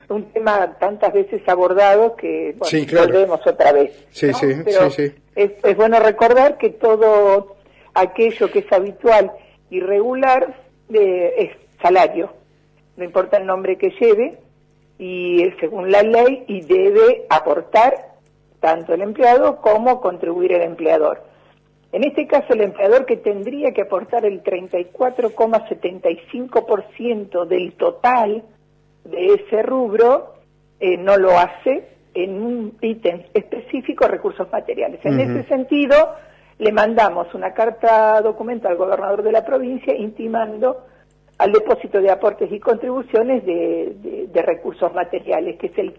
un tema tantas veces abordado que bueno, sí, claro. Volvemos otra vez. Sí, ¿no? sí, Pero sí, sí. Es bueno recordar que todo aquello que es habitual y regular es salario, no importa el nombre que lleve, y según la ley, y debe aportar tanto el empleado como contribuir el empleador. En este caso, el empleador, que tendría que aportar el 34,75% del total de ese rubro, no lo hace en un ítem específico, recursos materiales. En ese sentido, le mandamos una carta documento al gobernador de la provincia intimando al depósito de aportes y contribuciones de recursos materiales, que es el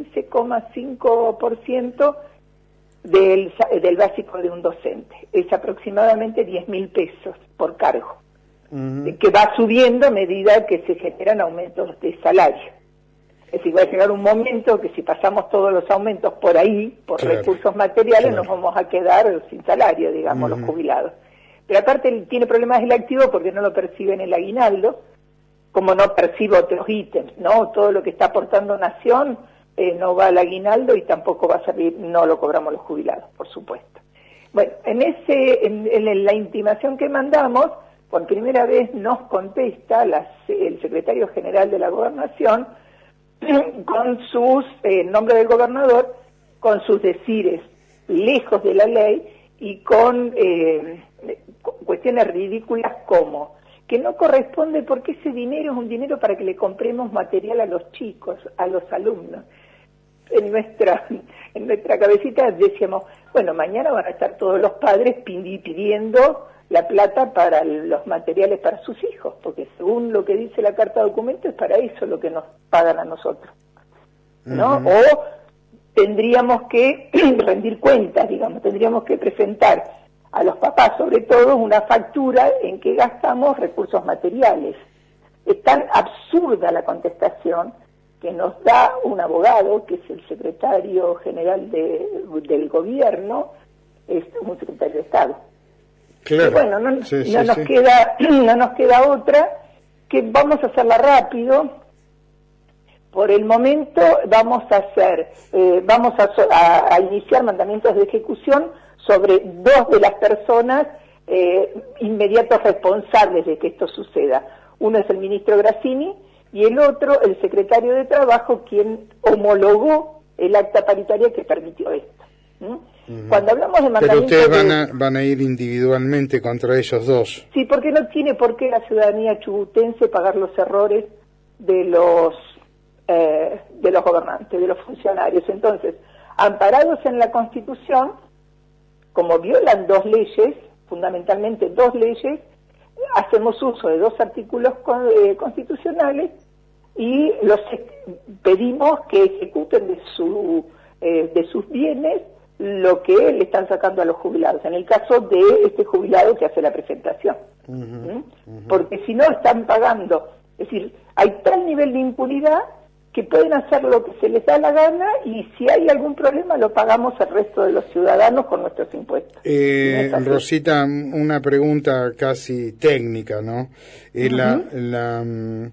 15,5% del básico de un docente. Es aproximadamente 10.000 pesos por cargo, que va subiendo a medida que se generan aumentos de salario. Es decir, va a llegar un momento que si pasamos todos los aumentos por ahí, por recursos materiales, nos vamos a quedar sin salario, digamos, los jubilados. Pero aparte tiene problemas el activo porque no lo percibe en el aguinaldo, como no percibe otros ítems, ¿no? Todo lo que está aportando Nación no va al aguinaldo y tampoco va a servir, no lo cobramos los jubilados, por supuesto. Bueno, en la intimación que mandamos, por primera vez nos contesta el secretario general de la Gobernación con sus, en nombre del gobernador, con sus decires lejos de la ley y con cuestiones ridículas como que no corresponde porque ese dinero es un dinero para que le compremos material a los chicos, a los alumnos. En nuestra cabecita decíamos, bueno, mañana van a estar todos los padres pidiendo la plata para los materiales para sus hijos, porque según lo que dice la carta de documento es para eso lo que nos pagan a nosotros, ¿no? O tendríamos que rendir cuentas, digamos, tendríamos que presentar a los papás, sobre todo, una factura en que gastamos recursos materiales. Es tan absurda la contestación que nos da un abogado, que es el secretario general del gobierno, es un secretario de Estado. Claro. Y bueno, no nos queda otra, que vamos a hacerla rápido. Por el momento vamos a iniciar mandamientos de ejecución sobre 2 de las personas inmediatos responsables de que esto suceda. Uno es el ministro Grassini y el otro, el secretario de Trabajo, quien homologó el acta paritaria que permitió esto. Cuando hablamos de mandamientos... Pero ustedes van a ir individualmente contra ellos dos. Sí, porque no tiene por qué la ciudadanía chubutense pagar los errores de los gobernantes, de los funcionarios. Entonces, amparados en la Constitución, como violan 2 leyes, fundamentalmente 2 leyes, hacemos uso de 2 artículos constitucionales y los pedimos que ejecuten de sus bienes lo que le están sacando a los jubilados, en el caso de este jubilado que hace la presentación. Porque si no están pagando, es decir, hay tal nivel de impunidad que pueden hacer lo que se les da la gana y si hay algún problema lo pagamos el resto de los ciudadanos con nuestros impuestos. Rosita, una pregunta casi técnica, ¿no? La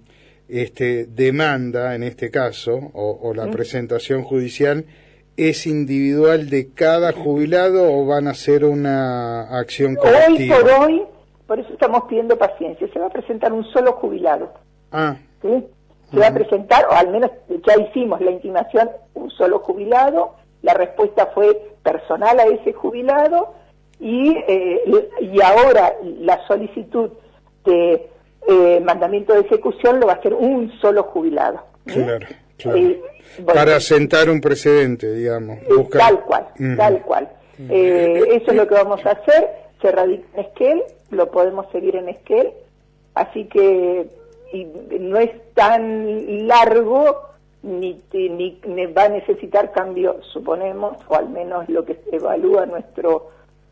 demanda, en este caso, o la presentación judicial, ¿es individual de cada jubilado o van a hacer una acción colectiva? Hoy, por eso estamos pidiendo paciencia, se va a presentar un solo jubilado. ¿Sí? Se va a presentar, o al menos ya hicimos la intimación, un solo jubilado, la respuesta fue personal a ese jubilado, y ahora la solicitud de mandamiento de ejecución lo va a hacer un solo jubilado. Claro. Bueno, para sentar un precedente, digamos. Tal cual. Eso es lo que vamos a hacer, se radica en Esquel, lo podemos seguir en Esquel, así que y no es tan largo ni va a necesitar cambio, suponemos, o al menos lo que evalúa nuestro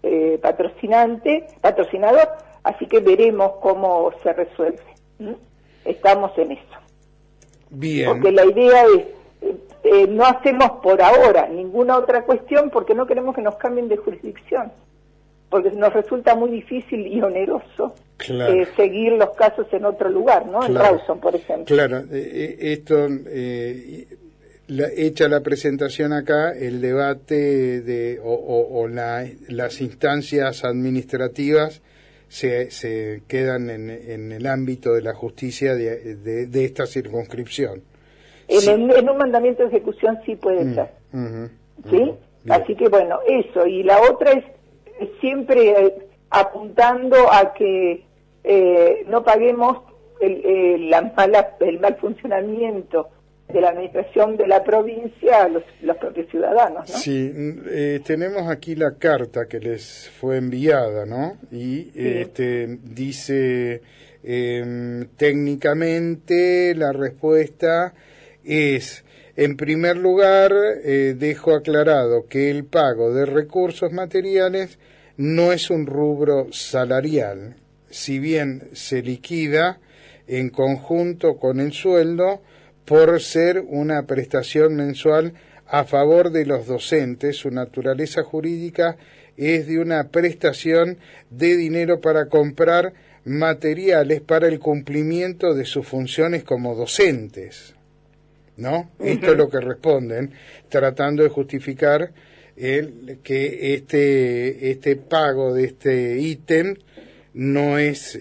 patrocinador, así que veremos cómo se resuelve. Estamos en eso. Bien. Porque la idea es, no hacemos por ahora ninguna otra cuestión porque no queremos que nos cambien de jurisdicción, porque nos resulta muy difícil y oneroso claro, seguir los casos en otro lugar, ¿no? Claro, en Rawson, por ejemplo. Claro, hecha la presentación acá, el debate las instancias administrativas se quedan en el ámbito de la justicia de esta circunscripción. En un mandamiento de ejecución sí puede ser. ¿Sí? Así que bueno, eso. Y la otra es siempre apuntando a que no paguemos el mal funcionamiento de la administración de la provincia a los propios ciudadanos, ¿no? Sí, tenemos aquí la carta que les fue enviada, ¿no? Y dice, técnicamente la respuesta es, en primer lugar, dejo aclarado que el pago de recursos materiales no es un rubro salarial, si bien se liquida en conjunto con el sueldo, por ser una prestación mensual a favor de los docentes, su naturaleza jurídica es de una prestación de dinero para comprar materiales para el cumplimiento de sus funciones como docentes, ¿no? Esto es lo que responden, tratando de justificar que este pago de este ítem no es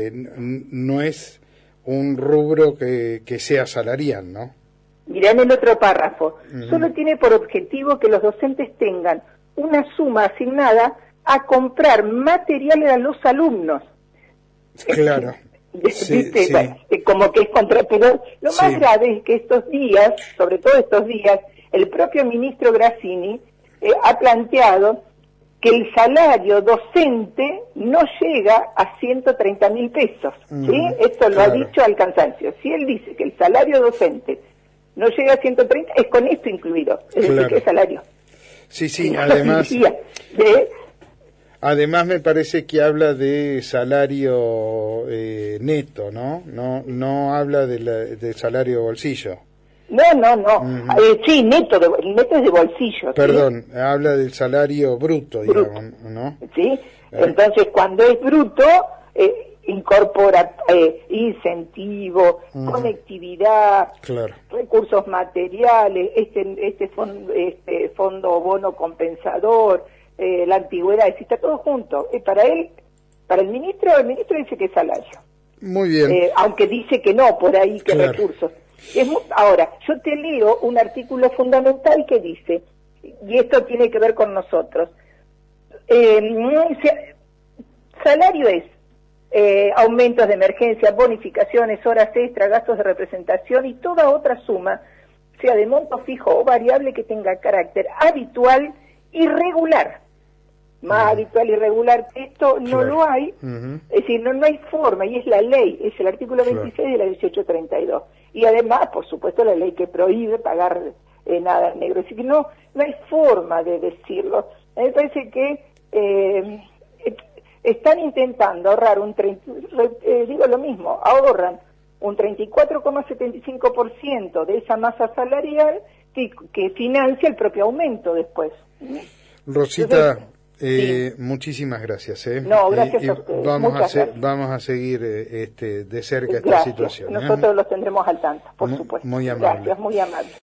un rubro que sea salarial, ¿no? Mirá en el otro párrafo, solo tiene por objetivo que los docentes tengan una suma asignada a comprar materiales a los alumnos. Claro. Sí. Como que es pero lo más grave es que estos días, sobre todo estos días, el propio ministro Grassini ha planteado que el salario docente no llega a 130.000 pesos, ¿sí? Esto lo ha dicho al cansancio. Si él dice que el salario docente no llega a 130, es con esto incluido, es decir, ¿qué salario? Sí, además me parece que habla de salario neto, ¿no? No habla del salario bolsillo. No. Sí, neto es de bolsillo. Perdón, ¿sí? Habla del salario bruto, digamos, ¿no? Sí, entonces cuando es bruto, incorpora incentivo, conectividad, claro, recursos materiales, este fondo bono compensador, la antigüedad, está todo junto. Para el ministro dice que es salario. Muy bien. Aunque dice que no, por ahí que claro. Recursos. Ahora, yo te leo un artículo fundamental que dice, y esto tiene que ver con nosotros, salario es aumentos de emergencia, bonificaciones, horas extra, gastos de representación y toda otra suma, sea de monto fijo o variable, que tenga carácter habitual y regular. Más habitual y regular que esto no lo hay, es decir, no hay forma, y es la ley, es el artículo 26 de la 1832. Y además, por supuesto, la ley que prohíbe pagar nada en negro. Es decir, que no hay forma de decirlo. A mí me parece que están intentando ahorrar digo lo mismo, ahorran un 34,75% de esa masa salarial que financia el propio aumento después. Rosita, muchísimas gracias. No, gracias a ustedes. Vamos a seguir de cerca esta situación. Nosotros los tendremos al tanto, por supuesto. Muy amable. Gracias, muy amable.